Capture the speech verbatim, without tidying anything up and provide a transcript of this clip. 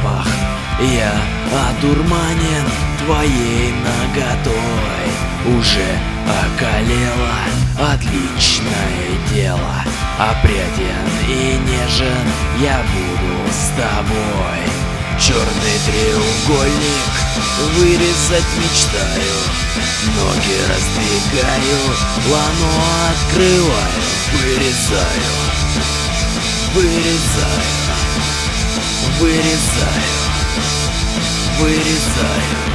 запах. Я одурманен твоей наготой. Уже околело отличное дело. Опрятен и нежен я буду с тобой. Черный треугольник вырезать мечтаю. Ноги раздвигаю, лано открываю. Вырезаю, вырезаю, вырезаю, вырезаю.